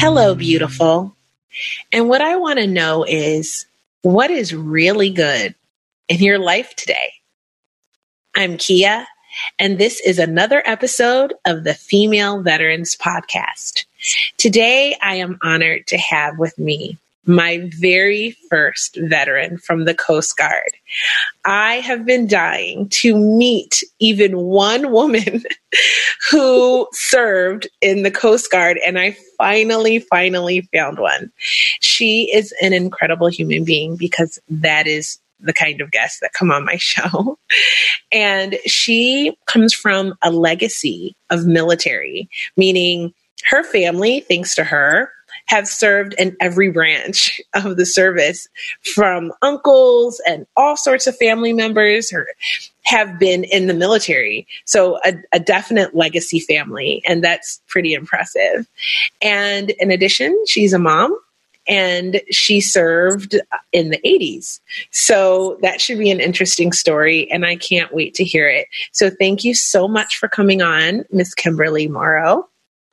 Hello, beautiful. And what I want to know is what is really good in your life today? I'm Kia, and this is another episode of the Female Veterans Podcast. Today, I am honored to have with me my very first veteran from the Coast Guard. I have been dying to meet even one woman who served in the Coast Guard, and I finally found one. She is an incredible human being because that is the kind of guests that come on my show. And she comes from a legacy of military, meaning her family, thanks to her, have served in every branch of the service, from uncles and all sorts of family members have been in the military. So a definite legacy family, and that's pretty impressive. And in addition, she's a mom, and she served in the 80s. So that should be an interesting story, and I can't wait to hear it. So thank you so much for coming on, Miss Kimberly Morrow.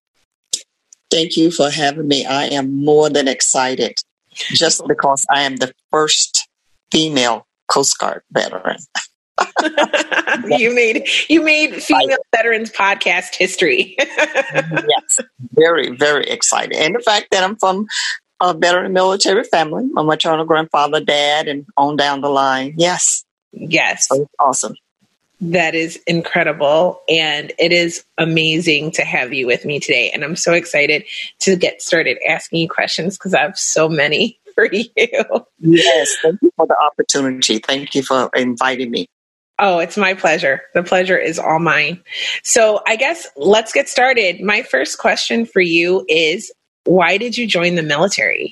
Thank you for having me. I am more than excited just because I am the first female Coast Guard veteran. You made Female Veterans Podcast history. Yes, very, very excited. And the fact that I'm from a veteran military family, my maternal grandfather, dad, and on down the line. Yes. Yes. So it's awesome. That is incredible. And it is amazing to have you with me today. And I'm so excited to get started asking you questions because I have so many for you. Yes. Thank you for the opportunity. Thank you for inviting me. Oh, it's my pleasure. The pleasure is all mine. So I guess let's get started. My first question for you is, why did you join the military?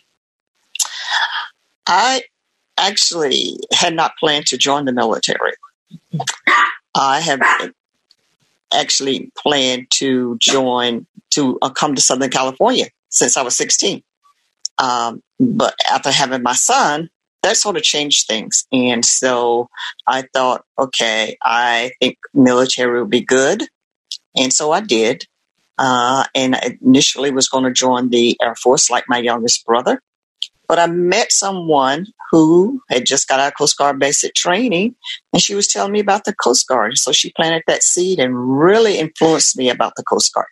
I actually had not planned to join the military. I have actually planned to come to Southern California since I was 16. But after having my son, that sort of changed things. And so I thought, okay, I think military would be good. And so I did. And I initially was going to join the Air Force like my youngest brother. But I met someone who had just got out of Coast Guard basic training, and she was telling me about the Coast Guard. So she planted that seed and really influenced me about the Coast Guard.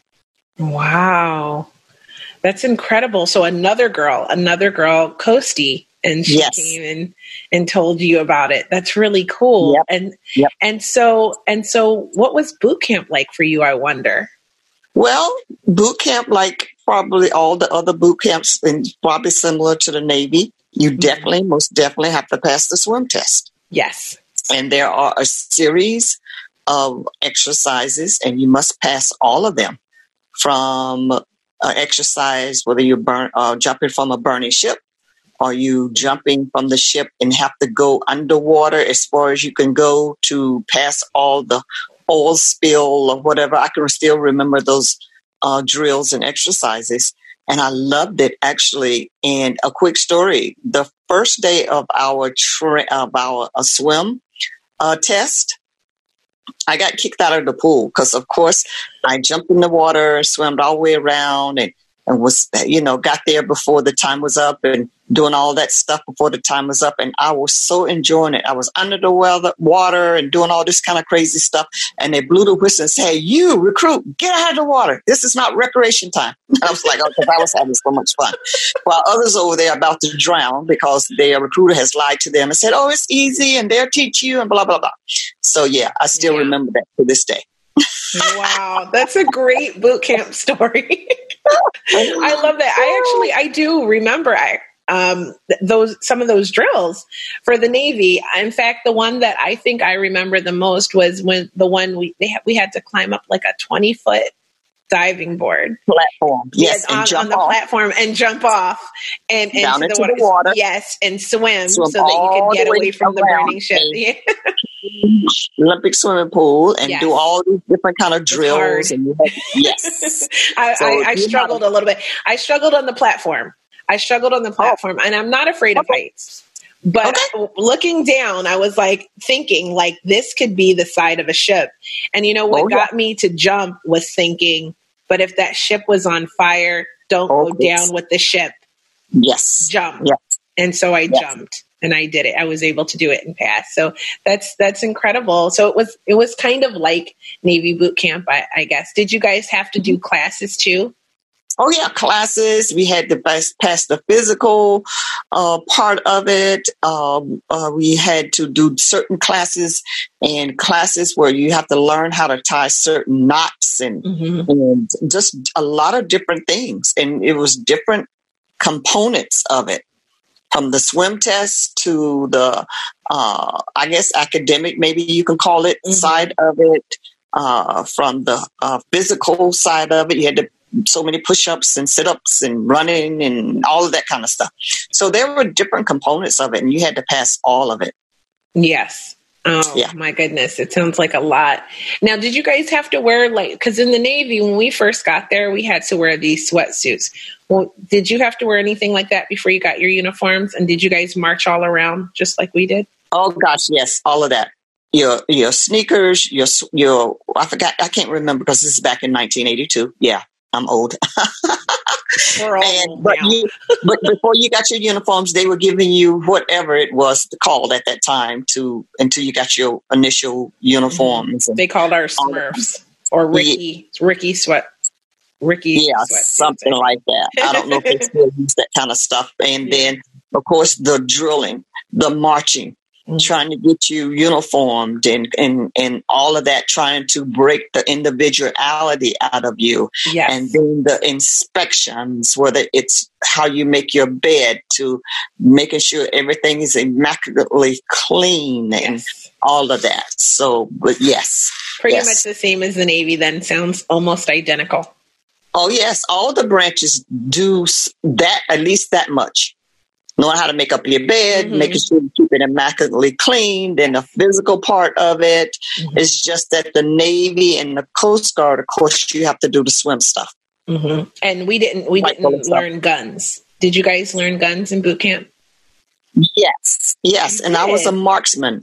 Wow. That's incredible. So another girl, Coastie, and she came and told you about it. That's really cool. Yep. And so what was boot camp like for you, I wonder? Well, boot camp, like probably all the other boot camps, and probably similar to the Navy, you most definitely have to pass the swim test. Yes. And there are a series of exercises, and you must pass all of them. From exercise, whether you're jumping from a burning ship, or you jumping from the ship and have to go underwater as far as you can go to pass all the oil spill or whatever. I can still remember those drills and exercises, and I loved it actually. And a quick story: the first day of our swim test, I got kicked out of the pool because, of course, I jumped in the water, swam all the way around, and was, got there before the time was up and doing all that stuff before the time was up. And I was so enjoying it. I was under the water and doing all this kind of crazy stuff. And they blew the whistle and said, "Hey, you recruit, get out of the water. This is not recreation time." I was like, oh, because I was having so much fun. While others over there are about to drown because their recruiter has lied to them and said, "Oh, it's easy and they'll teach you," and blah, blah, blah. So yeah, I still remember that to this day. Wow, that's a great boot camp story. I love that. I do remember some of those drills for the Navy. In fact, the one that I think I remember the most was when we had to climb up like a 20-foot diving board platform. Yes, on the platform and jump off and down into the water. Yes, and swim so that you could get away from the burning ship. Olympic swimming pool and do all these different kind of drills. And yes, I struggled a little bit. I struggled on the platform. And I'm not afraid of heights. But looking down, I was thinking this could be the side of a ship. And what got me to jump was thinking, but if that ship was on fire, don't go down with the ship. Yes. Jump. Yes. And so I jumped and I did it. I was able to do it and pass. So that's incredible. So it was kind of like Navy boot camp, I guess. Did you guys have to do classes too? Oh yeah, classes. We had to pass the physical part of it. We had to do certain classes and classes where you have to learn how to tie certain knots and just a lot of different things. And it was different components of it, from the swim test to the, I guess, academic, maybe you can call it, side of it. From the physical side of it, you had to so many push-ups and sit-ups and running and all of that kind of stuff. So there were different components of it, and you had to pass all of it. Yes. Oh, my goodness. It sounds like a lot. Now, did you guys have to wear, because in the Navy, when we first got there, we had to wear these sweatsuits. Well, did you have to wear anything like that before you got your uniforms? And did you guys march all around just like we did? Oh, gosh, yes, all of that. Your sneakers, your I forgot, I can't remember because this is back in 1982. Yeah, I'm old. We're all old but now. But before you got your uniforms, they were giving you whatever it was called at that time until you got your initial uniforms. They called our Smurfs or Ricky sweat. Yeah, something like that. I don't know if they still use that kind of stuff. And then, of course, the drilling, the marching, trying to get you uniformed and all of that, trying to break the individuality out of you. Yes. And then the inspections, whether it's how you make your bed, to making sure everything is immaculately clean and all of that. So, but yes. Pretty much the same as the Navy then. Sounds almost identical. Oh, yes. All the branches do that, at least that much. Knowing how to make up your bed, making sure you keep it immaculately clean, then the physical part of it is just that the Navy and the Coast Guard, of course, you have to do the swim stuff. And we didn't learn guns. Did you guys learn guns in boot camp? Yes. And I was a marksman.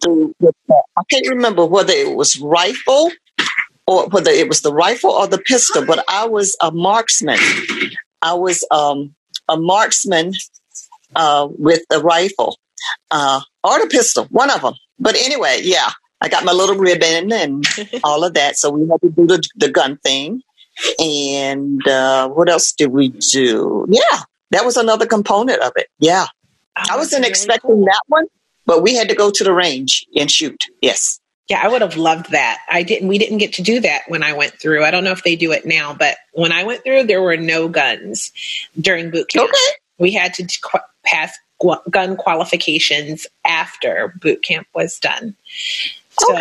I can't remember whether it was rifle or whether it was the rifle or the pistol, but I was a marksman. I was a marksman with the rifle or the pistol, one of them. But anyway, I got my little ribbon and all of that. So we had to do the gun thing. And what else did we do? Yeah, that was another component of it. Yeah. I wasn't expecting that one, but we had to go to the range and shoot. Yes. Yeah, I would have loved that. We didn't get to do that when I went through. I don't know if they do it now, but when I went through, there were no guns during boot camp. Okay. We had to pass gun qualifications after boot camp was done. So,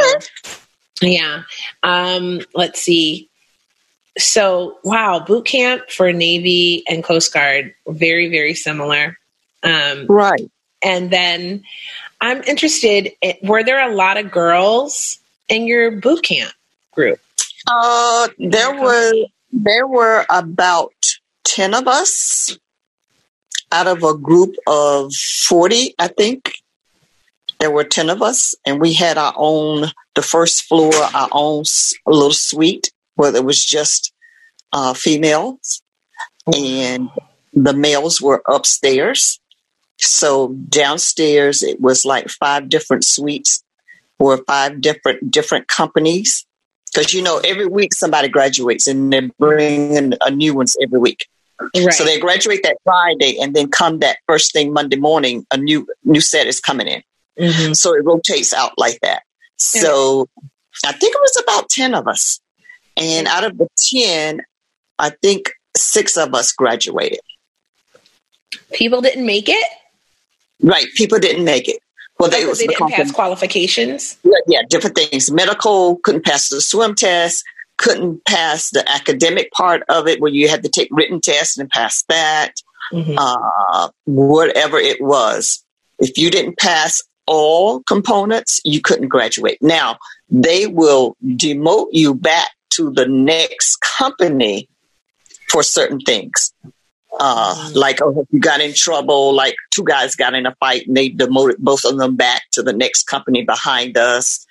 let's see. So, wow, boot camp for Navy and Coast Guard, very, very similar. Right. And then I'm interested, were there a lot of girls in your boot camp group? There were about 10 of us out of a group of 40, I think. There were 10 of us, and we had the first floor, our own little suite where it was just females, and the males were upstairs. So downstairs, it was like 5 different suites or 5 different companies. Because, every week somebody graduates and they're bringing a new ones every week. Right. So they graduate that Friday, and then come that first thing Monday morning, a new set is coming in. So it rotates out like that. So I think it was about 10 of us. And out of the 10, I think 6 of us graduated. People didn't make it? Right. People didn't make it. Well, they didn't pass qualifications? Yeah, different things. Medical, couldn't pass the swim test, couldn't pass the academic part of it where you had to take written tests and pass that. Whatever it was. If you didn't pass all components, you couldn't graduate. Now, they will demote you back to the next company for certain things. Like, if you got in trouble, like 2 guys got in a fight and they demoted both of them back to the next company behind us.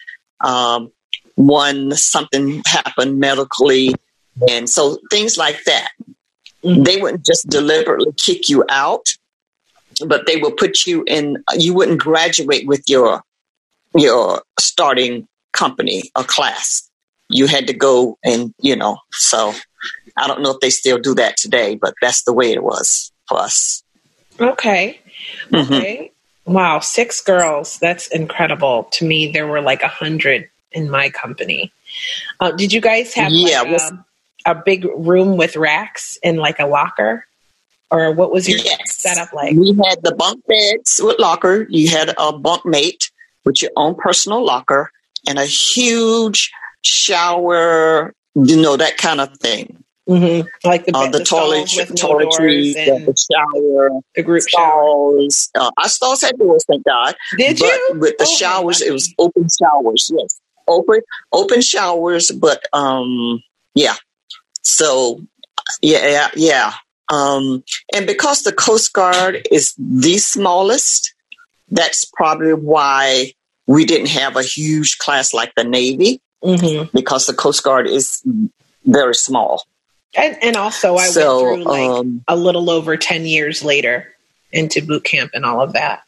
Something happened medically. And so things like that. They wouldn't just deliberately kick you out, but they will put you in. You wouldn't graduate with your starting company or class. You had to go and, so I don't know if they still do that today, but that's the way it was for us. Okay. Wow. 6 girls. That's incredible. To me, there were like 100 in my company. Did you guys have a big room with racks and like a locker? Or what was your setup like? We had the bunk beds with locker. You had a bunk mate with your own personal locker and a huge shower, that kind of thing. Mm-hmm. Like the toiletries, the shower, the group stalls. Our stalls had doors, thank God. Did you? With the showers, it was open showers. Yes, open showers. But yeah. So yeah. And because the Coast Guard is the smallest, that's probably why we didn't have a huge class like the Navy, because the Coast Guard is very small. And also I went through a little over 10 years later into boot camp and all of that.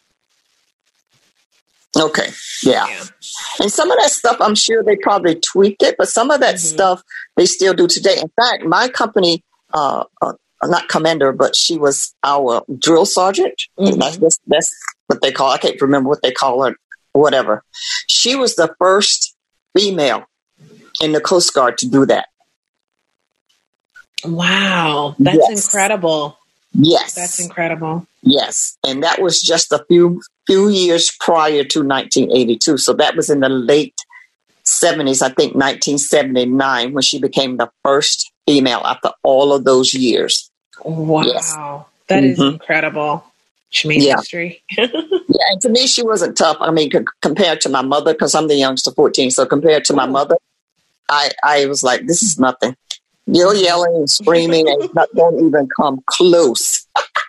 Okay. Yeah. And some of that stuff, I'm sure they probably tweaked it, but some of that stuff they still do today. In fact, my company, not commander, but she was our drill sergeant. That's what they call. I can't remember what they call her. Whatever. She was the first female in the Coast Guard to do that. Wow, that's incredible. Yes, that's incredible. Yes, and that was just a few years prior to 1982. So that was in the late 70s, I think 1979, when she became the first female after all of those years. Wow, that is incredible. She made history. And to me, she wasn't tough. I mean, compared to my mother, because I'm the youngest of 14. So compared to my mother, I was like, this is nothing. You're yelling and screaming and don't even come close.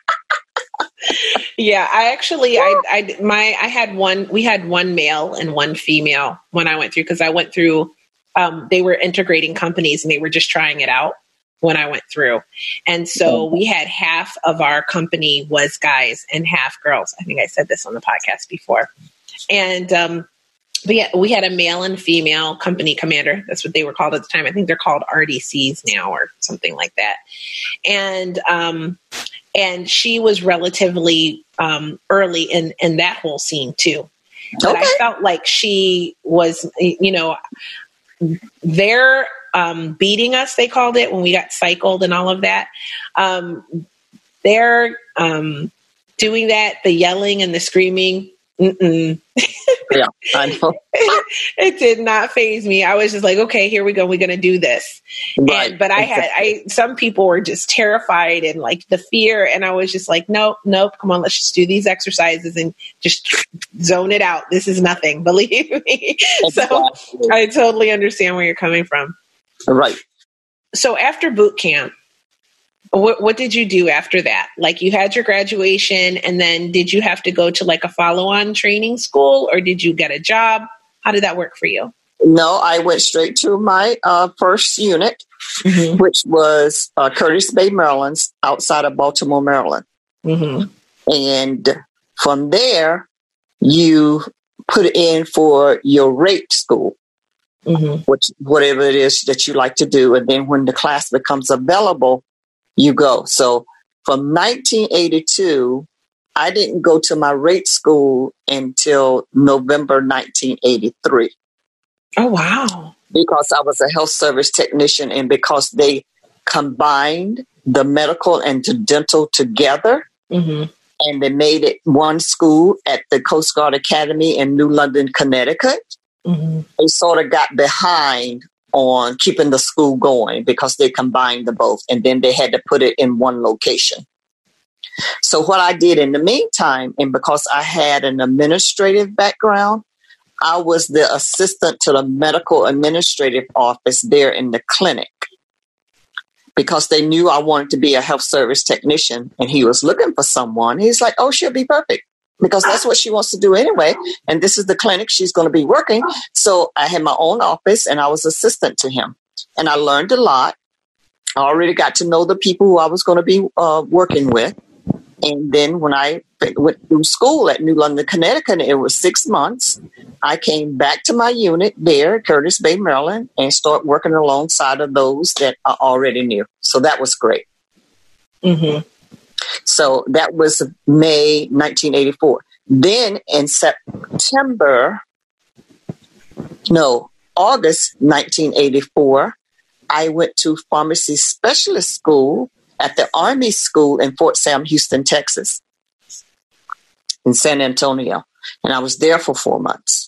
Yeah, I had we had one male and one female when I went through, because I went through, they were integrating companies and they were just trying it out when I went through. And so we had half of our company was guys and half girls. I think I said this on the podcast before. And, we had a male and female company commander. That's what they were called at the time. I think they're called RDCs now or something like that. And she was relatively early in that whole scene too. But I felt like she was, they're beating us, they called it, when we got cycled and all of that. They're doing that, the yelling and the screaming. Yeah, I know. It did not faze me. I was just like, okay, here we go. We're going to do this. Right. But some people were just terrified and like the fear. And I was just like, nope. Come on, let's just do these exercises and just zone it out. This is nothing. Believe me. So I totally understand where you're coming from. Right. So after boot camp, what did you do after that? Like, you had your graduation, and then did you have to go to like a follow-on training school, or did you get a job? How did that work for you? No, I went straight to my first unit, which was Curtis Bay, Maryland, outside of Baltimore, Maryland. And from there, you put in for your rate school, which whatever it is that you like to do. And then when the class becomes available, you go. So from 1982, I didn't go to my rate school until November 1983. Oh, wow. Because I was a health service technician, and because they combined the medical and the dental together, and they made it one school at the Coast Guard Academy in New London, Connecticut, they sort of got behind on keeping the school going because they combined the both, and then they had to put it in one location. So what I did in the meantime, and because I had an administrative background, I was the assistant to the medical administrative office there in the clinic, because they knew I wanted to be a health service technician, and he was looking for someone. He's like, oh, she'll be perfect, because that's what she wants to do anyway. And this is the clinic she's going to be working. So I had my own office, and I was assistant to him. And I learned a lot. I already got to know the people who I was going to be working with. And then when I went through school at New London, Connecticut, it was 6 months. I came back to my unit there, Curtis Bay, Maryland, and started working alongside of those that I already knew. So that was great. Mm-hmm. So that was May 1984. Then in August 1984, I went to pharmacy specialist school at the Army School in Fort Sam Houston, Texas, in San Antonio. And I was there for 4 months.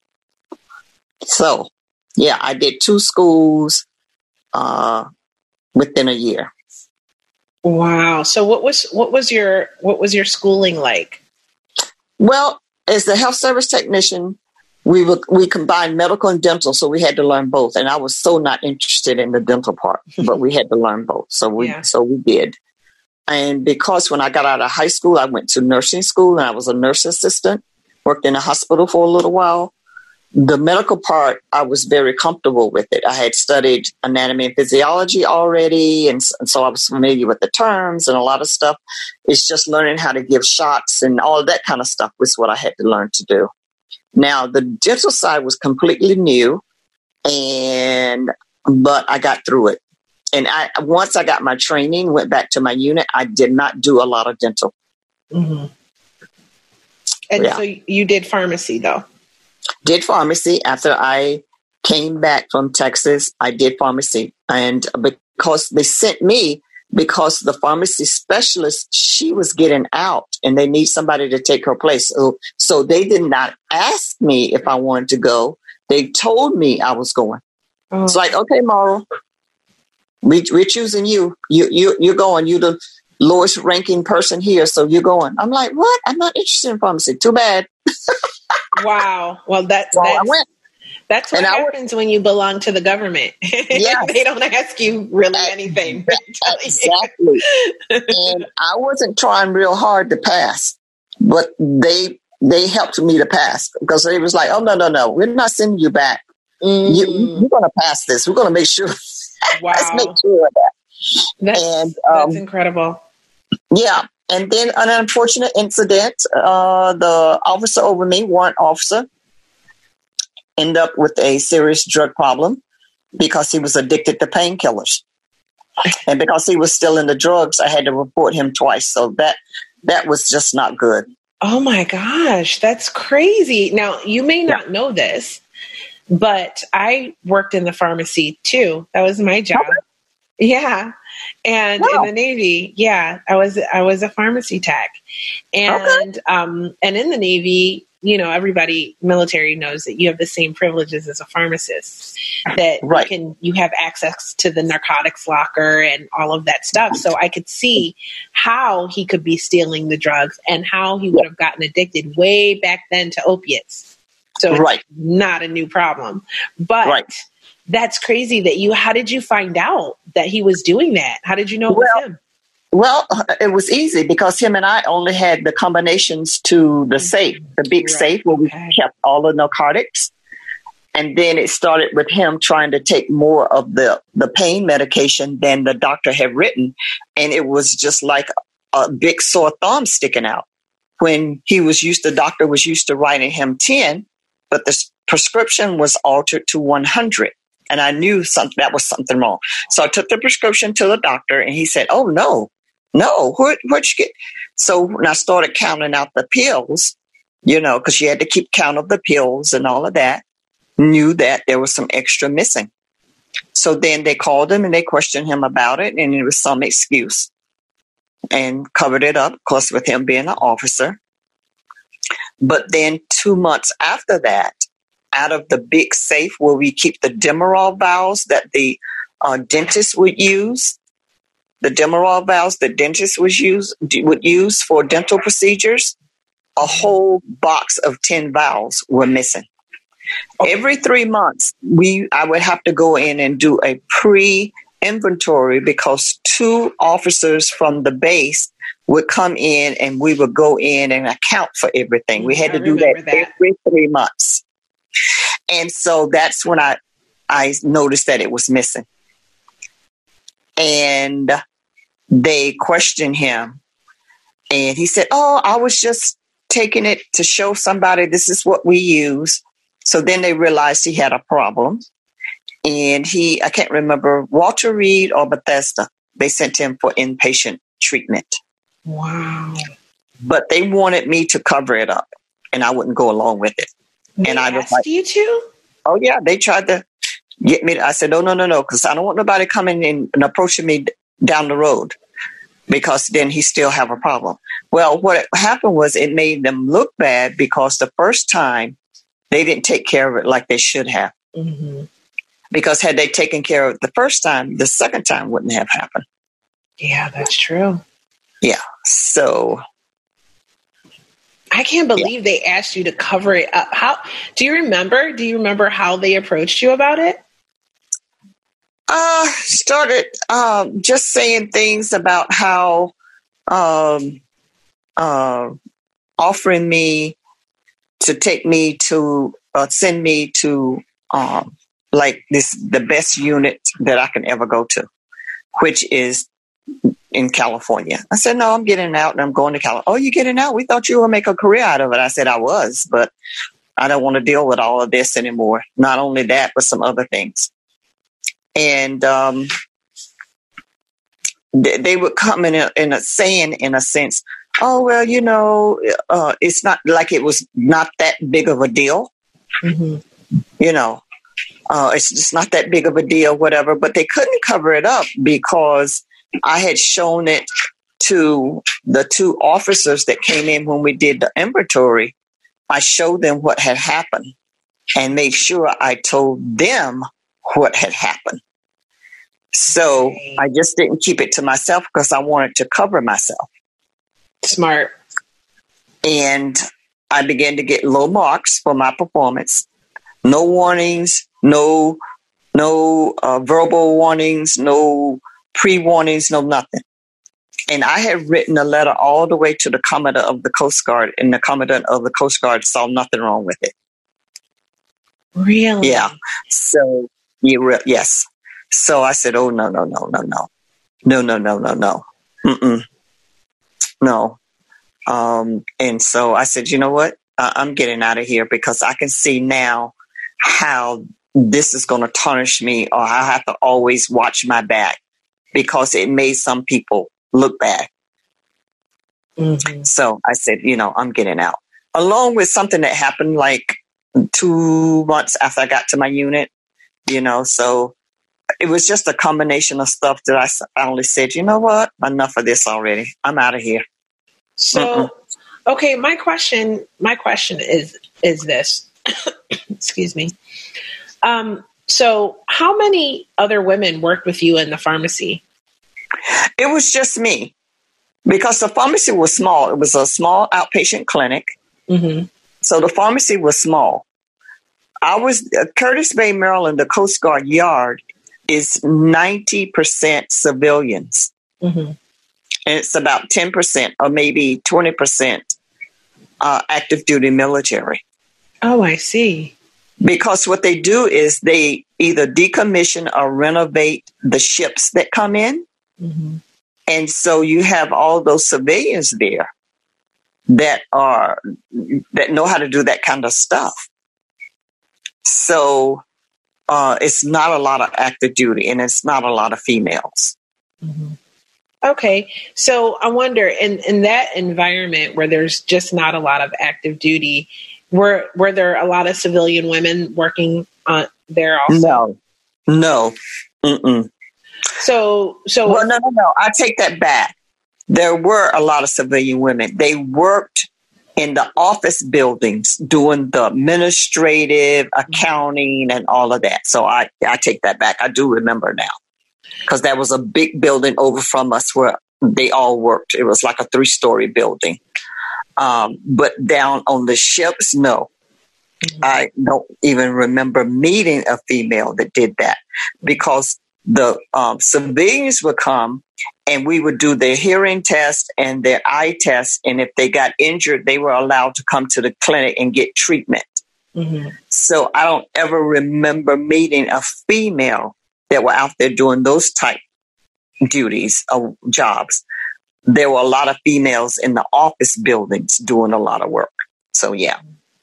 So, yeah, I did 2 schools within a year. Wow. So what was your schooling like? Well, as a health service technician, we combined medical and dental, so we had to learn both. And I was so not interested in the dental part, but we had to learn both. So we did. And because when I got out of high school, I went to nursing school and I was a nurse assistant, worked in a hospital for a little while. The medical part, I was very comfortable with it. I had studied anatomy and physiology already, and so I was familiar with the terms and a lot of stuff. It's just learning how to give shots and all of that kind of stuff was what I had to learn to do. Now, the dental side was completely new, but I got through it. And once I got my training, went back to my unit, I did not do a lot of dental. Mm-hmm. And so you did pharmacy, though? Did pharmacy. After I came back from Texas, I did pharmacy. And because they sent me, because the pharmacy specialist, she was getting out and they need somebody to take her place. So they did not ask me if I wanted to go. They told me I was going. Oh. It's like, okay, Mauro, we're choosing you. You're going. You're the lowest ranking person here, so you're going. I'm like, what? I'm not interested in pharmacy. Too bad. Wow. Well, that's what happens when you belong to the government. Yeah. They don't ask you really anything. Exactly. And I wasn't trying real hard to pass, but they helped me to pass because they was like, oh, no, we're not sending you back. You're going to pass this. We're going to make sure. Wow. Let's make sure of that. That's incredible. Yeah. And then an unfortunate incident, the officer over me, warrant officer, ended up with a serious drug problem because he was addicted to painkillers. And because he was still in the drugs, I had to report him twice. So that was just not good. Oh my gosh, that's crazy. Now, you may not know this, but I worked in the pharmacy too. That was my job. Okay. Yeah. And in the Navy, I was a pharmacy tech. And and in the Navy, everybody military knows that you have the same privileges as a pharmacist, that you have access to the narcotics locker and all of that stuff. So I could see how he could be stealing the drugs and how he would have gotten addicted way back then to opiates. So it's not a new problem, but that's crazy how did you find out that he was doing that? How did you know it was him? Well, it was easy because him and I only had the combinations to the safe, the big safe where we kept all the narcotics. And then it started with him trying to take more of the pain medication than the doctor had written. And it was just like a big sore thumb sticking out. When the doctor was used to writing him 10, but the prescription was altered to 100. And I knew that was something wrong. So I took the prescription to the doctor and he said, oh, no, what'd you get? So when I started counting out the pills, because you had to keep count of the pills and all of that, knew that there was some extra missing. So then they called him and they questioned him about it. And it was some excuse and covered it up, of course, with him being an officer. But then 2 months after that, out of the big safe where we keep the Demerol vials that the dentist would use, the Demerol vials the dentist would use for dental procedures, a whole box of 10 vials were missing. Every 3 months, I would have to go in and do a pre-inventory because 2 officers from the base would come in and we would go in and account for everything. We had to do that every 3 months. And so that's when I noticed that it was missing. and they questioned him. And he said, "Oh, I was just taking it to show somebody this is what we use." So then they realized he had a problem. And I can't remember, Walter Reed or Bethesda, they sent him for inpatient treatment. Wow. But they wanted me to cover it up, and I wouldn't go along with it. And I was like, you to? Oh, yeah, they tried to get me. I said, no, because I don't want nobody coming in and approaching me down the road, because then he still have a problem. Well, what happened was it made them look bad, because the first time they didn't take care of it like they should have. Mm-hmm. Because had they taken care of it the first time, the second time wouldn't have happened. Yeah, that's true. Yeah. So I can't believe they asked you to cover it up. How do you remember? Do you remember how they approached you about it? Started just saying things about how offering me to take me to send me to like the best unit that I can ever go to, which is in California. I said, no, I'm getting out and I'm going to California. Oh, you're getting out? We thought you would make a career out of it. I said, I was, but I don't want to deal with all of this anymore. Not only that, but some other things. And they would come in a sense, oh, well, it's not like it was not that big of a deal. Mm-hmm. It's just not that big of a deal, whatever. But they couldn't cover it up because I had shown it to the two officers that came in when we did the inventory. I showed them what had happened and made sure I told them what had happened. So I just didn't keep it to myself because I wanted to cover myself. Smart. And I began to get low marks for my performance. No warnings, no verbal warnings, no pre-warnings, no nothing. And I had written a letter all the way to the Commandant of the Coast Guard, and the Commandant of the Coast Guard saw nothing wrong with it. Really? Yeah. So, yes. So I said, oh, no. Mm-mm. No. And so I said, you know what? I'm getting out of here because I can see now how this is going to tarnish me, or I have to always watch my back because it made some people look bad. Mm-hmm. So I said, I'm getting out. Along with something that happened like 2 months after I got to my unit, so it was just a combination of stuff that I finally said, you know what? Enough of this already. I'm out of here. So, okay, my question is this. Excuse me. So how many other women worked with you in the pharmacy? It was just me because the pharmacy was small. It was a small outpatient clinic. Mm-hmm. So the pharmacy was small. I was Curtis Bay, Maryland, the Coast Guard yard is 90% civilians. Mm-hmm. And it's about 10% or maybe 20% active duty military. Oh, I see. Because what they do is they either decommission or renovate the ships that come in. Mm-hmm. And so you have all those civilians there that know how to do that kind of stuff. So it's not a lot of active duty, and it's not a lot of females. Mm-hmm. Okay. So I wonder, in that environment where there's just not a lot of active duty, were there a lot of civilian women working there also? No. Mm-mm. So well, no. I take that back. There were a lot of civilian women. They worked in the office buildings doing the administrative, accounting, and all of that. So I take that back. I do remember now because that was a big building over from us where they all worked. It was like a 3-story building. But down on the ships, no. Mm-hmm. I don't even remember meeting a female that did that because the civilians would come and we would do their hearing test and their eye test. And if they got injured, they were allowed to come to the clinic and get treatment. Mm-hmm. So I don't ever remember meeting a female that were out there doing those type duties or jobs. There were a lot of females in the office buildings doing a lot of work. So, yeah.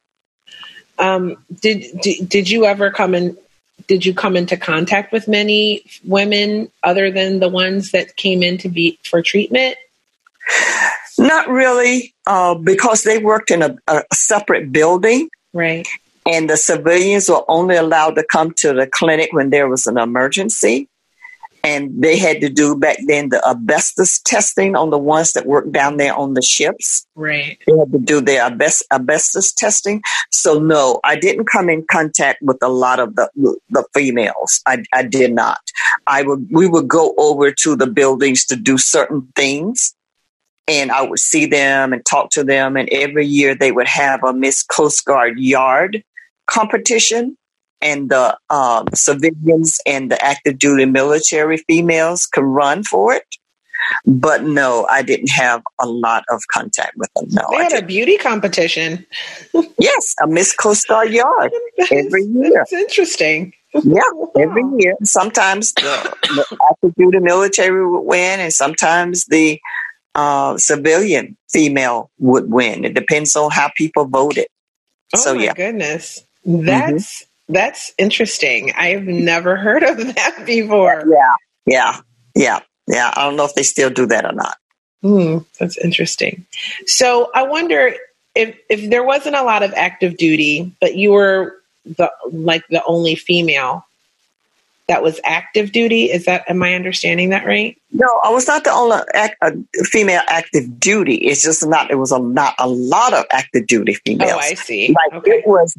Did you ever come into contact with many women other than the ones that came in to be for treatment? Not really, because they worked in a separate building. Right. And the civilians were only allowed to come to the clinic when there was an emergency. And they had to do back then the asbestos testing on the ones that worked down there on the ships. Right. They had to do their asbestos testing. So no, I didn't come in contact with a lot of the females. I did not. We would go over to the buildings to do certain things. And I would see them and talk to them. And every year they would have a Miss Coast Guard yard competition. And the civilians and the active duty military females could run for it. But no, I didn't have a lot of contact with them. No, they had a beauty competition. Yes, a Miss Coast Guard yard every year. That's interesting. Yeah, every year. Sometimes the active duty military would win, and sometimes the civilian female would win. It depends on how people voted. Oh my goodness. That's interesting. I've never heard of that before. Yeah. I don't know if they still do that or not. That's interesting. So I wonder if there wasn't a lot of active duty, but you were the only female that was active duty. Am I understanding that right? No, I was not the only female active duty. It's just not a lot of active duty females. Oh, I see. It was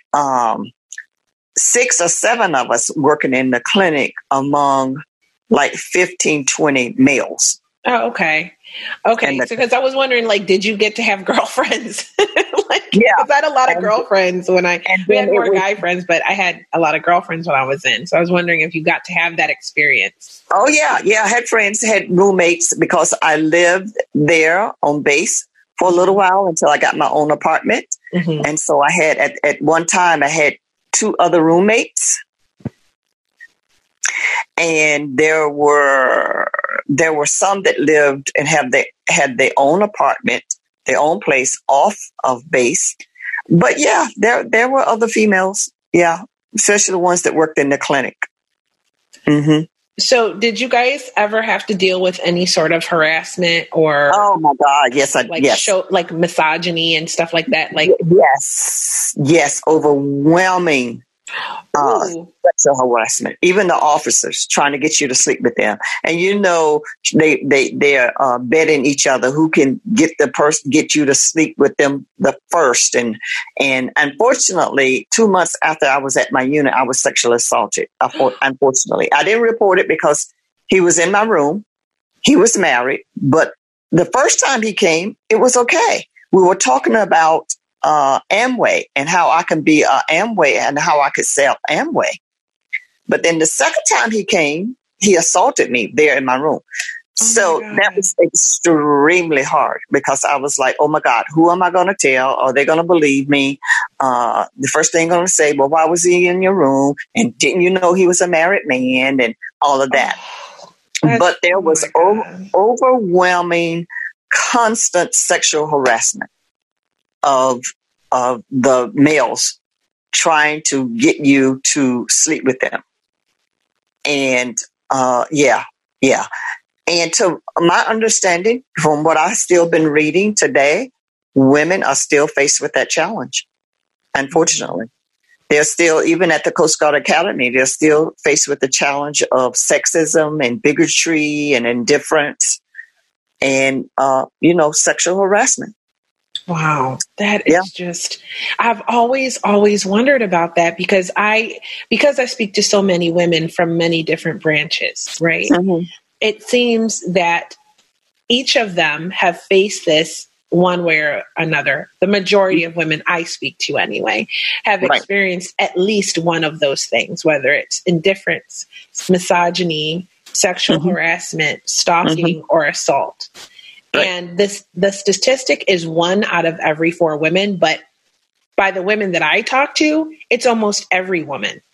6 or 7 of us working in the clinic among 15, 20 males. Oh, okay. Okay. Because I was wondering, did you get to have girlfriends? Yeah. Because I had a lot of girlfriends we had more guy friends, but I had a lot of girlfriends when I was in. So I was wondering if you got to have that experience. Oh, yeah. Yeah. I had friends, had roommates because I lived there on base for a little while until I got my own apartment. Mm-hmm. And so I had, at one time, I had 2 other roommates, and there were some that lived and had their own apartment, their own place off of base. But yeah, there were other females, yeah, especially the ones that worked in the clinic. Mm-hmm. So did you guys ever have to deal with any sort of harassment or? Oh my God. Yes. Yes. Misogyny and stuff like that. Yes. Overwhelming sexual harassment. Even the officers trying to get you to sleep with them. And they're betting each other who can get you to sleep with them the first. And unfortunately, 2 months after I was at my unit, I was sexually assaulted. Unfortunately, I didn't report it because he was in my room. He was married, but the first time he came, it was okay. We were talking about Amway and how I can be Amway and how I could sell Amway. But then the second time he came, he assaulted me there in my room. So that was extremely hard because I was like, oh my God, who am I going to tell? Are they going to believe me? The first thing they're going to say, well, why was he in your room? And didn't you know he was a married man and all of that? But there was overwhelming, constant sexual harassment of the males trying to get you to sleep with them. And yeah. And to my understanding, from what I've still been reading today, women are still faced with that challenge. Unfortunately, they're still, even at the Coast Guard Academy, they're still faced with the challenge of sexism and bigotry and indifference and, sexual harassment. Wow. That is just, I've always wondered about that because I speak to so many women from many different branches, right? Mm-hmm. It seems that each of them have faced this one way or another. The majority of women I speak to anyway have experienced at least one of those things, whether it's indifference, misogyny, sexual harassment, stalking, or assault. Right. And the statistic is 1 out of every 4 women, but by the women that I talk to, it's almost every woman.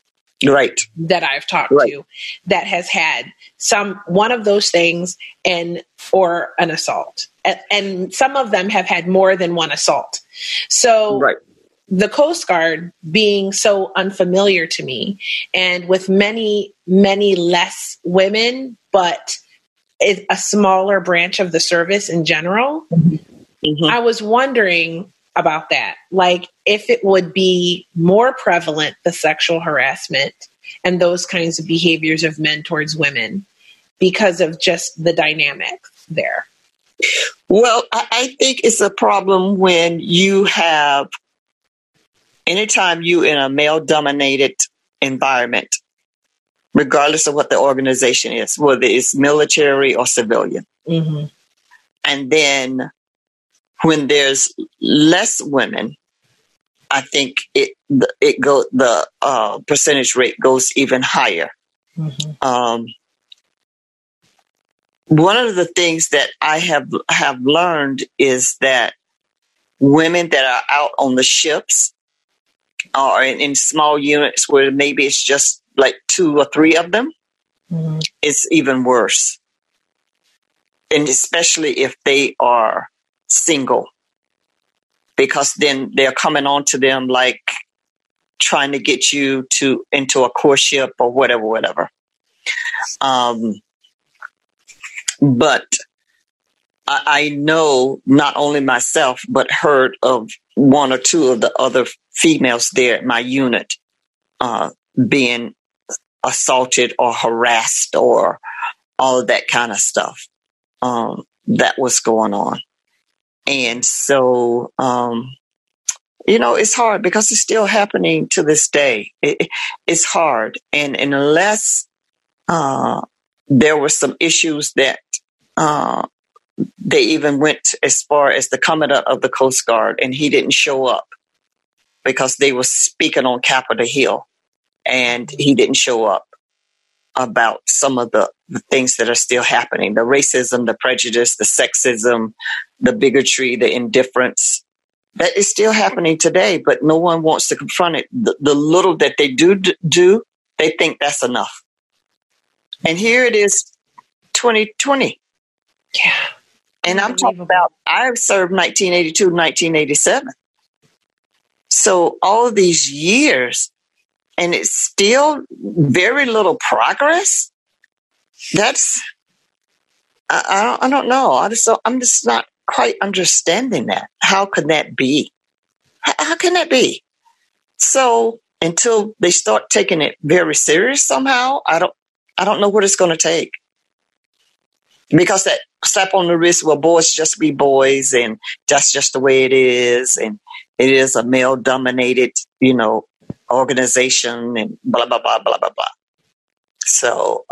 Right. that I've talked Right. to that has had one of those things or an assault. And some of them have had more than one assault. So Right. the Coast Guard being so unfamiliar to me, and with many, many less women, but a smaller branch of the service in general, Mm-hmm. I was wondering about that. Like, if it would be more prevalent, the sexual harassment and those kinds of behaviors of men towards women, because of just the dynamics there. Well, I think it's a problem when you have, anytime you in a male-dominated environment, regardless of what the organization is, whether it's military or civilian. Mm-hmm. And then when there's less women, I think the percentage rate goes even higher. Mm-hmm. One of the things that I have learned is that women that are out on the ships or in small units where maybe it's just like 2 or 3 of them, Mm-hmm. it's even worse. And especially if they are single, because then they're coming on to them like trying to get you into a courtship or whatever. But I know not only myself, but heard of 1 or 2 of the other females there at my unit being assaulted or harassed or all of that kind of stuff that was going on. And so, it's hard because it's still happening to this day. It's hard. And unless there were some issues that they even went as far as the commandant of the Coast Guard, and he didn't show up because they were speaking on Capitol Hill, and he didn't show up about some of the things that are still happening, the racism, the prejudice, the sexism, the bigotry, the indifference. That is still happening today, but no one wants to confront it. The little that they do, they think that's enough. And here it is, 2020. Yeah. And I'm talking about, I served 1982, 1987. So all of these years, and it's still very little progress. That's, I don't know. I'm just not quite understanding that. How could that be? How can that be? So until they start taking it very serious somehow, I don't know what it's going to take. Because that slap on the wrist, well, boys just be boys, and that's just the way it is, and it is a male-dominated, organization, and blah blah blah blah blah blah. So,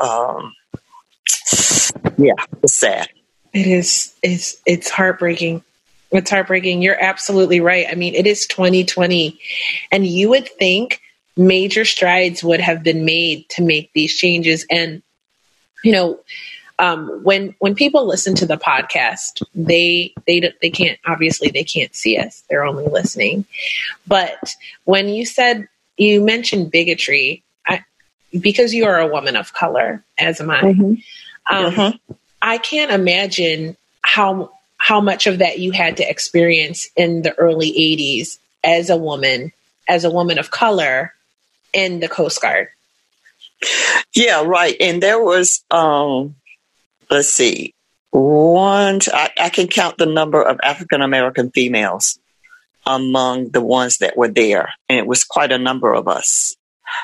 yeah, it's sad. It is. It's heartbreaking. It's heartbreaking. You're absolutely right. I mean, it is 2020, and you would think major strides would have been made to make these changes. And when people listen to the podcast, they can't, obviously they can't see us. They're only listening. But when you mentioned bigotry, because you are a woman of color, as am I, Mm-hmm. I can't imagine how much of that you had to experience in the early 80s as a woman of color in the Coast Guard. Yeah, right. And there was, let's see, I can count the number of African-American females among the ones that were there. And it was quite a number of us.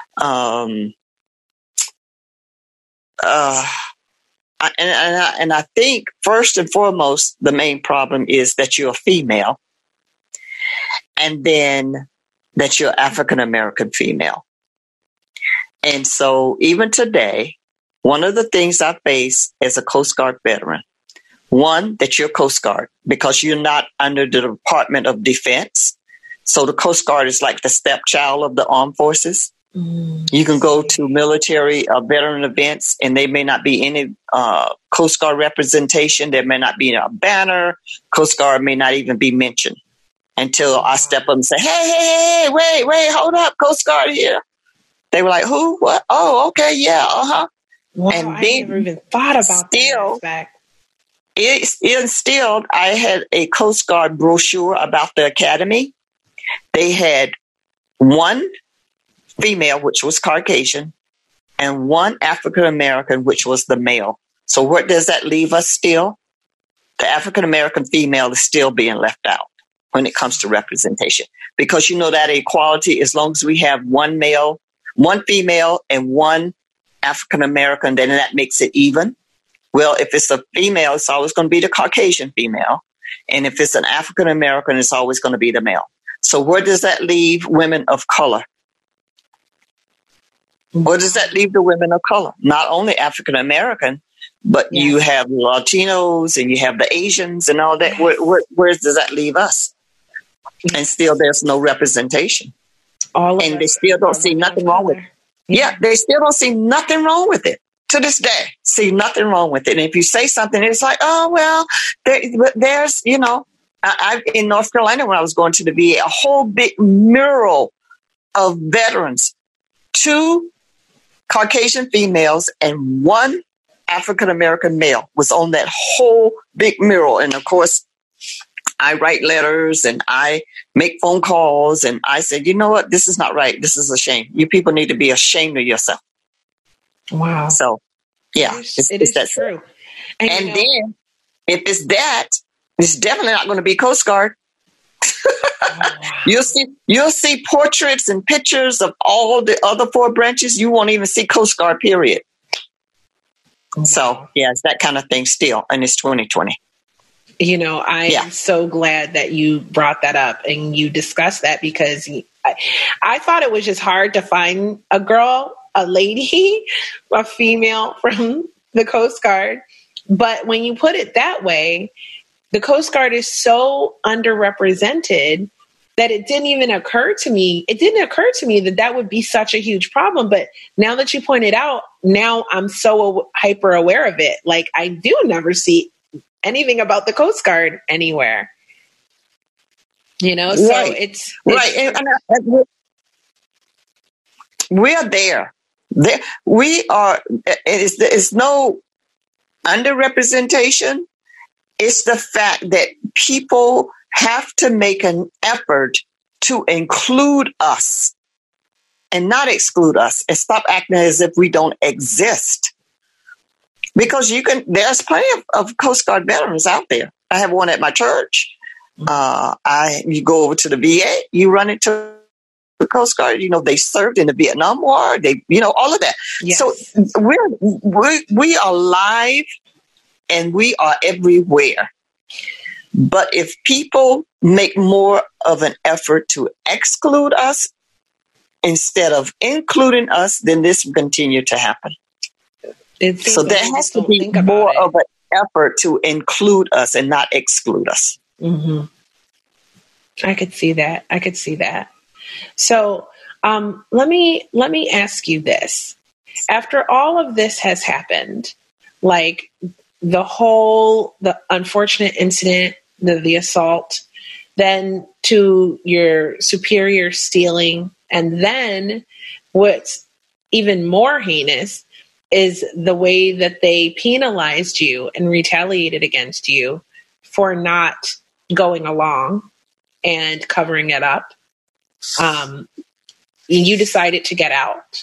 And I think first and foremost, the main problem is that you're a female, and then that you're African-American female. And so even today, one of the things I face as a Coast Guard veteran, one, that you're Coast Guard because you're not under the Department of Defense. So the Coast Guard is like the stepchild of the armed forces. You can go to military veteran events, and there may not be any Coast Guard representation. There may not be a banner. Coast Guard may not even be mentioned until I step up and say, hey, wait, hold up, Coast Guard here. They were like, who? What? Oh, okay, yeah, uh-huh. Wow, And I then never even thought about that still, aspect. it instilled, I had a Coast Guard brochure about the academy. They had one female, which was Caucasian, and one African American, which was the male. So what does that leave us still? The African American female is still being left out when it comes to representation. Because you know that equality, as long as we have one male, one female, and one African American, then that makes it even. Well, if it's a female, it's always going to be the Caucasian female. And if it's an African American, it's always going to be the male. So where does that leave women of color? Where does that leave the women of color? Not only African American, but you have Latinos and you have the Asians and all that. Where does that leave us? And still there's no representation. And they still don't see nothing wrong with it. Yeah, they still don't see nothing wrong with it. To this day, see nothing wrong with it. And if you say something, it's like, oh, well, there's, you know, I in North Carolina when I was going to the VA, a whole big mural of veterans, 2 Caucasian females and 1 African-American male was on that whole big mural. And of course, I write letters and I make phone calls and I said, you know what? This is not right. This is a shame. You people need to be ashamed of yourself. Wow. So, yeah, it is that true. And then if it's that, it's definitely not going to be Coast Guard. You'll see portraits and pictures of all the other 4 branches. You won't even see Coast Guard, period. Wow. So, yeah, it's that kind of thing still, and it's 2020. You know, I am so glad that you brought that up and you discussed that because I thought it was just hard to find a lady, a female from the Coast Guard. But when you put it that way, the Coast Guard is so underrepresented that it didn't even occur to me. It didn't occur to me that would be such a huge problem. But now that you pointed out, now I'm so hyper aware of it. Like I do never see anything about the Coast Guard anywhere. You know, so it's right. And we're there. We are. It's no underrepresentation. It's the fact that people have to make an effort to include us and not exclude us and stop acting as if we don't exist. Because there's plenty of Coast Guard veterans out there. I have one at my church. You go over to the VA, you run into the Coast Guard. You know, they served in the Vietnam War. They, you know, all of that. Yes. So we are live and we are everywhere. But if people make more of an effort to exclude us instead of including us, then this will continue to happen. So there has to be more of an effort to include us and not exclude us. Mm-hmm. I could see that. So let me ask you this. After all of this has happened, like the unfortunate incident, the assault, then to your superior stealing, and then what's even more heinous is the way that they penalized you and retaliated against you for not going along and covering it up. You decided to get out.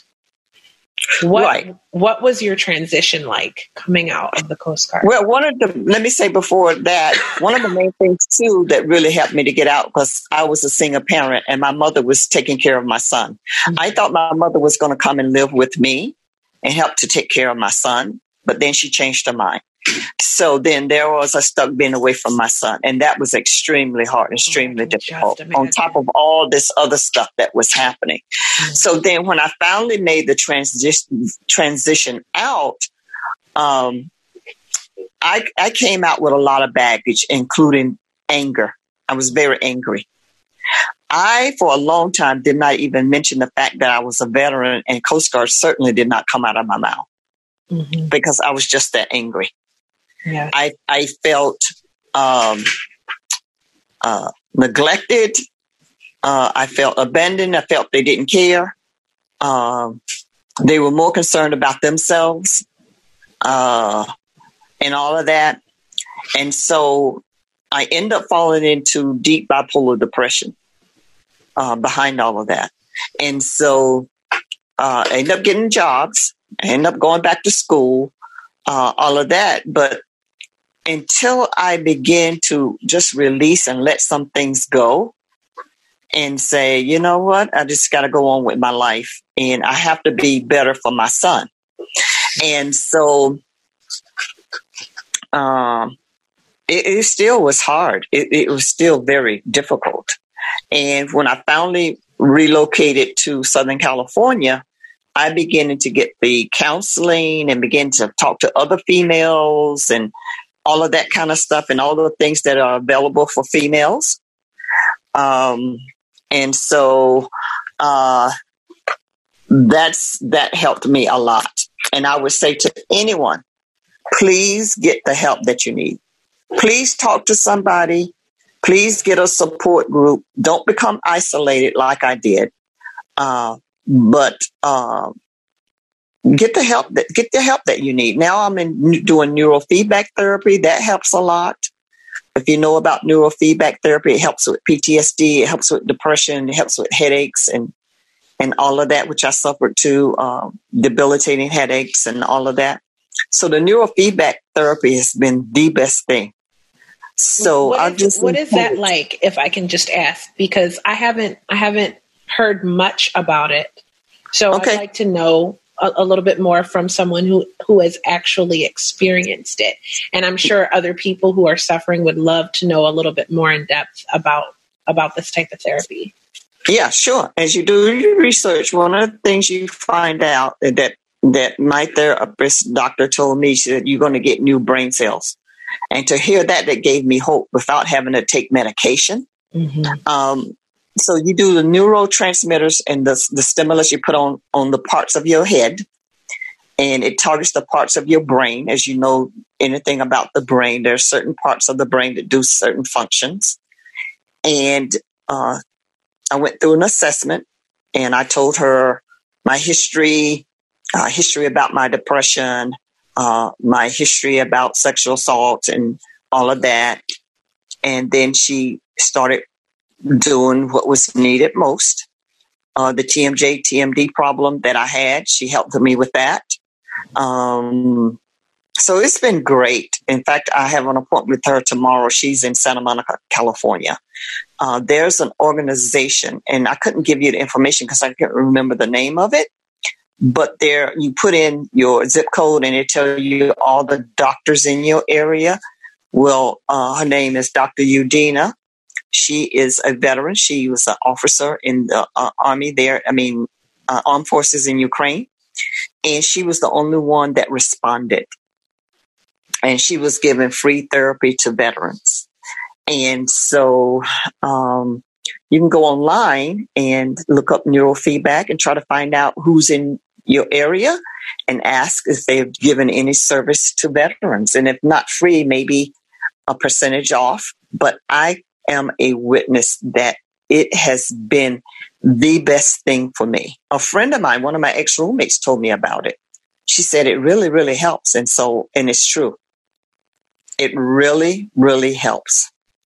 What was your transition like coming out of the Coast Guard? Well, let me say before that, one of the main things too that really helped me to get out, because I was a single parent and my mother was taking care of my son. Mm-hmm. I thought my mother was going to come and live with me and help to take care of my son, but then she changed her mind. So then I stuck being away from my son, and that was extremely hard, extremely difficult, on top of all this other stuff that was happening. Mm-hmm. So then when I finally made the transition out, I came out with a lot of baggage, including anger. I was very angry. I, for a long time, did not even mention the fact that I was a veteran, and Coast Guard certainly did not come out of my mouth, mm-hmm. because I was just that angry. Yeah. I felt neglected. I felt abandoned. I felt they didn't care. They were more concerned about themselves and all of that. And so I end up falling into deep bipolar depression behind all of that. And so I end up getting jobs. I end up going back to school, all of that. But until I begin to just release and let some things go and say, you know what, I just got to go on with my life and I have to be better for my son. And so it still was hard. It was still very difficult. And when I finally relocated to Southern California, I began to get the counseling and begin to talk to other females and all of that kind of stuff and all the things that are available for females. And so that helped me a lot. And I would say to anyone, please get the help that you need. Please talk to somebody. Please get a support group. Don't become isolated like I did. But get the help that you need. Now I'm doing neurofeedback therapy. That helps a lot. If you know about neurofeedback therapy, it helps with PTSD. It helps with depression. It helps with headaches and all of that, which I suffered too, debilitating headaches and all of that. So the neurofeedback therapy has been the best thing. So what is that like, if I can just ask, because I haven't heard much about it. So okay. I'd like to know a little bit more from someone who has actually experienced it. And I'm sure other people who are suffering would love to know a little bit more in depth about this type of therapy. Yeah, sure. As you do your research, one of the things you find out that my therapist doctor told me, she said, you're going to get new brain cells. And to hear that gave me hope without having to take medication. Mm-hmm. So you do the neurotransmitters and the stimulus you put on the parts of your head, and it targets the parts of your brain. As you know anything about the brain, there are certain parts of the brain that do certain functions. And I went through an assessment, and I told her my history about my depression, my history about sexual assault and all of that. And then she started doing what was needed most. The TMJ, TMD problem that I had, she helped me with that. So it's been great. In fact, I have an appointment with her tomorrow. She's in Santa Monica, California. There's an organization, and I couldn't give you the information because I can't remember the name of it. But there, you put in your zip code, and it tells you all the doctors in your area. Well, her name is Dr. Udina. She is a veteran. She was an officer in the army there. Armed forces in Ukraine. And she was the only one that responded. And she was giving free therapy to veterans. And so you can go online and look up neurofeedback and try to find out who's in your area and ask if they've given any service to veterans. And if not free, maybe a percentage off. But I am a witness that it has been the best thing for me. A friend of mine, one of my ex-roommates, told me about it. She said it really, really helps. And it's true. It really, really helps.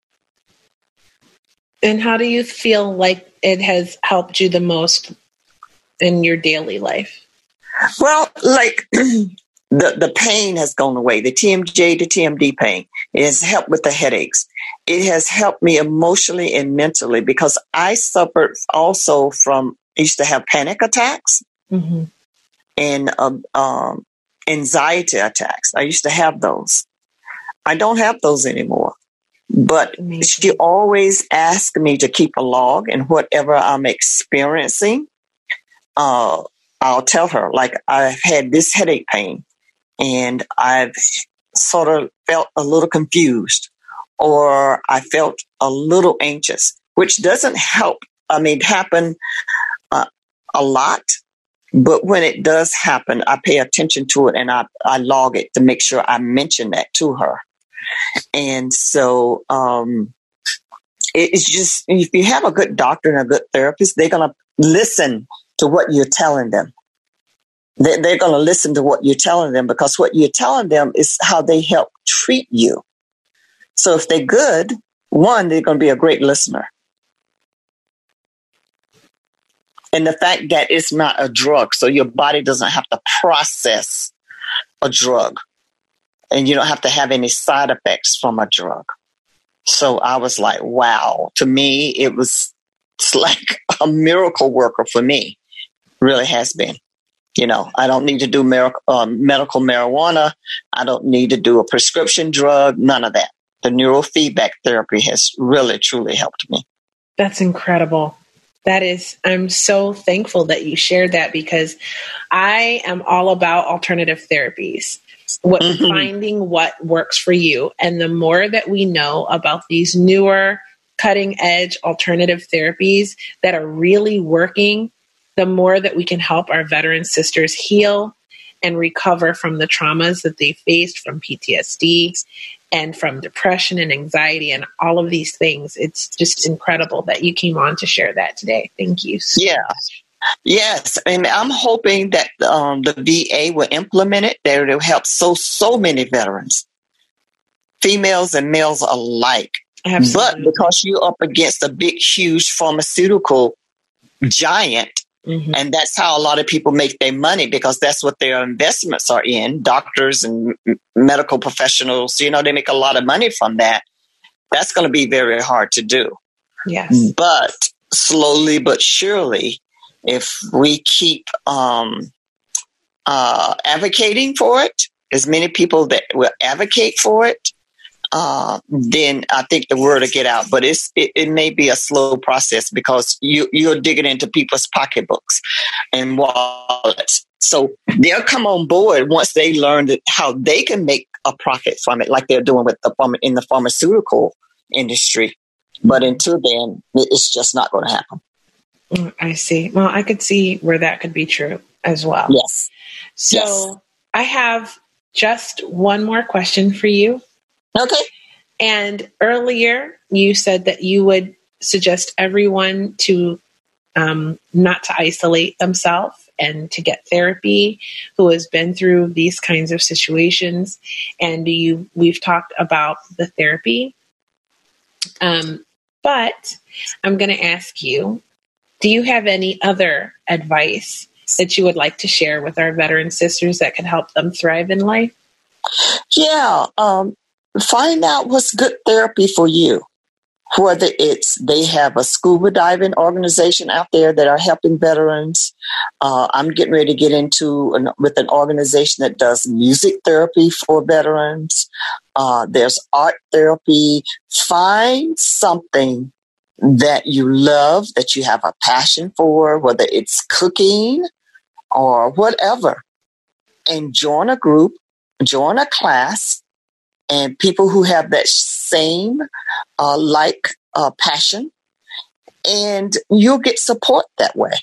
And how do you feel like it has helped you the most in your daily life? Well, like the pain has gone away. The TMJ to TMD pain. It has helped with the headaches. It has helped me emotionally and mentally because I suffered also from, I used to have panic attacks and anxiety attacks. I used to have those. I don't have those anymore. But she always asked me to keep a log, and whatever I'm experiencing, I'll tell her, like, I've had this headache pain, and I've sort of felt a little confused, or I felt a little anxious, which doesn't happen a lot. But when it does happen, I pay attention to it, and I log it to make sure I mention that to her. And so it's just, if you have a good doctor and a good therapist, they're going to listen to what you're telling them. They're going to listen to what you're telling them, because what you're telling them is how they help treat you. So if they're good, one, they're going to be a great listener. And the fact that it's not a drug, so your body doesn't have to process a drug, and you don't have to have any side effects from a drug. So I was like, wow. To me, it's like a miracle worker for me. Really has been. I don't need to do medical marijuana. I don't need to do a prescription drug. None of that. The neurofeedback therapy has really, truly helped me. That's incredible. I'm so thankful that you shared that, because I am all about alternative therapies, finding what works for you. And the more that we know about these newer cutting edge alternative therapies that are really working, the more that we can help our veteran sisters heal and recover from the traumas that they faced from PTSD and from depression and anxiety and all of these things. It's just incredible that you came on to share that today. Thank you so much. Yes. And I'm hoping that the VA will implement it. That it'll help so many veterans, females and males alike. Absolutely. But because you're up against a big, huge pharmaceutical giant, and that's how a lot of people make their money, because that's what their investments are in. Doctors and medical professionals, they make a lot of money from that. That's going to be very hard to do. Yes. But slowly but surely, if we keep advocating for it, as many people that will advocate for it, then I think the word will get out. But it may be a slow process, because you're digging into people's pocketbooks and wallets. So they'll come on board once they learn how they can make a profit from it, like they're doing with in the pharmaceutical industry. But until then, it's just not going to happen. I see. Well, I could see where that could be true as well. Yes. So I have just one more question for you. Okay. And earlier you said that you would suggest everyone to not to isolate themselves and to get therapy, who has been through these kinds of situations. And we've talked about the therapy. But I'm going to ask you, do you have any other advice that you would like to share with our veteran sisters that can help them thrive in life? Yeah. Find out what's good therapy for you. Whether they have a scuba diving organization out there that are helping veterans. I'm getting ready to get into with an organization that does music therapy for veterans. There's art therapy. Find something that you love, that you have a passion for, whether it's cooking or whatever, and join a group, join a class. And people who have that same passion, and you'll get support that way.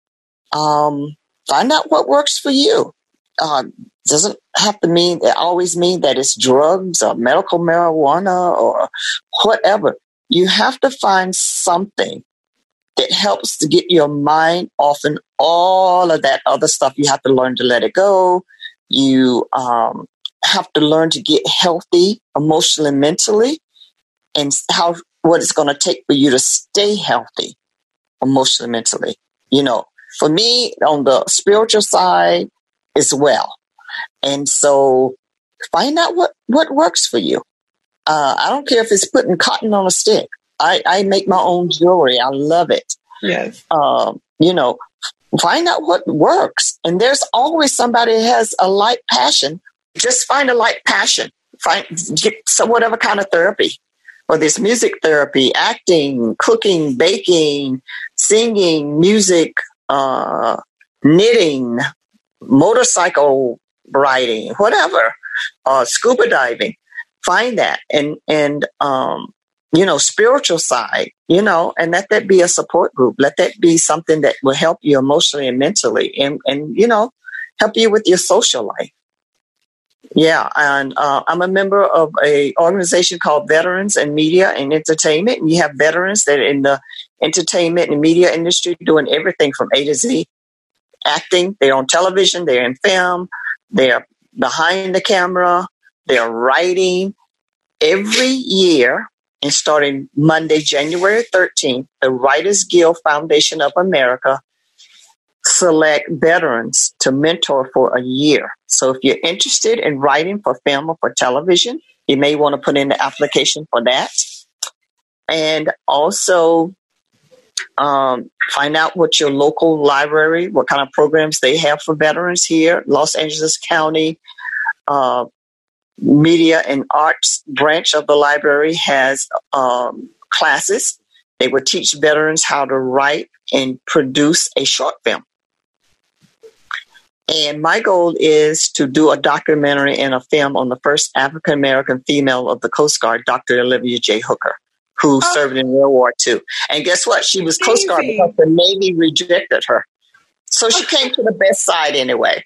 Find out what works for you. Doesn't have to always mean that it's drugs or medical marijuana or whatever. You have to find something that helps to get your mind off and all of that other stuff. You have to learn to let it go. You have to learn to get healthy emotionally and mentally, and what it's going to take for you to stay healthy emotionally and mentally. For me, on the spiritual side as well. And so find out what works for you. I don't care if it's putting cotton on a stick. I make my own jewelry. I love it. Yes. Find out what works. And there's always somebody who has a light passion. Just find a light passion. Get whatever kind of therapy. Whether it's music therapy, acting, cooking, baking, singing, music, knitting, motorcycle riding, whatever, scuba diving. Find that and spiritual side, and let that be a support group. Let that be something that will help you emotionally and mentally and help you with your social life. Yeah, and I'm a member of a organization called Veterans and Media and Entertainment. And you have veterans that are in the entertainment and media industry doing everything from A to Z. acting, they're on television, they're in film, they're behind the camera, they're writing. Every year, and starting Monday, January 13th, the Writers Guild Foundation of America select veterans to mentor for a year. So if you're interested in writing for film or for television, you may want to put in the application for that. And also find out what your local library, what kind of programs they have for veterans here. Los Angeles County Media and Arts branch of the library has classes. They will teach veterans how to write and produce a short film. And my goal is to do a documentary and a film on the first African-American female of the Coast Guard, Dr. Olivia J. Hooker, who served in World War II. And guess what? She was Coast Guard because the Navy rejected her. So she came to the best side anyway.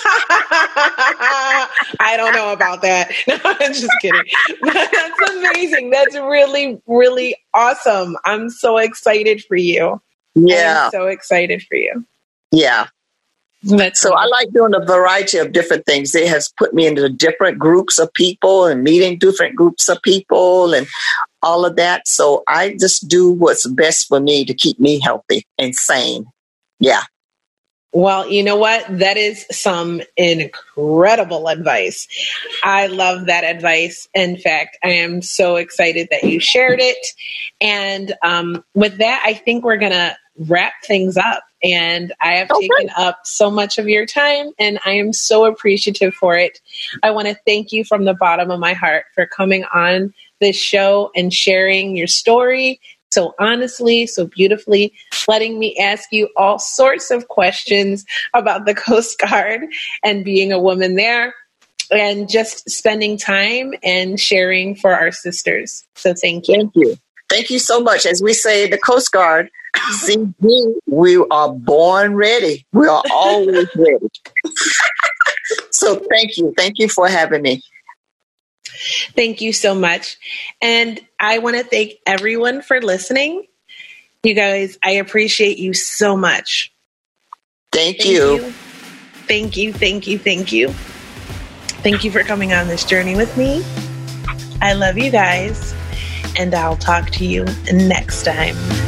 I don't know about that. No, I'm just kidding. That's amazing. That's really, really awesome. I'm so excited for you. Yeah. I'm so excited for you. Yeah. So I like doing a variety of different things. It has put me into different groups of people and meeting different groups of people and all of that. So I just do what's best for me to keep me healthy and sane. Yeah. Well, you know what? That is some incredible advice. I love that advice. In fact, I am so excited that you shared it. And with that, I think we're going to wrap things up. And I have taken up so much of your time, and I am so appreciative for it. I want to thank you from the bottom of my heart for coming on this show and sharing your story so honestly, so beautifully, letting me ask you all sorts of questions about the Coast Guard and being a woman there, and just spending time and sharing for our sisters. So thank you. Thank you. Thank you so much. As we say, the Coast Guard, we are born ready. We are always ready. So thank you. Thank you for having me. Thank you so much. And I want to thank everyone for listening. You guys, I appreciate you so much. Thank you. Thank you. Thank you. Thank you. Thank you for coming on this journey with me. I love you guys, and I'll talk to you next time.